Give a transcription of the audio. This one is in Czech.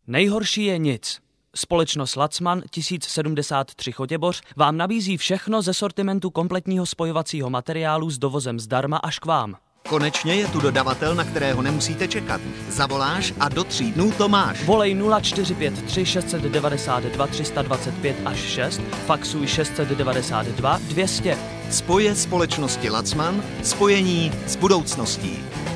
Nejhorší je nic. Společnost Lacman 1073 Chotěboř vám nabízí všechno ze sortimentu kompletního spojovacího materiálu s dovozem zdarma až k vám. Konečně je tu dodavatel, na kterého nemusíte čekat. Zavoláš a do 3 dnů to máš. Volej 0453 692 325 až 6, faxuj 692 200. Spoje společnosti Lacman, spojení s budoucností.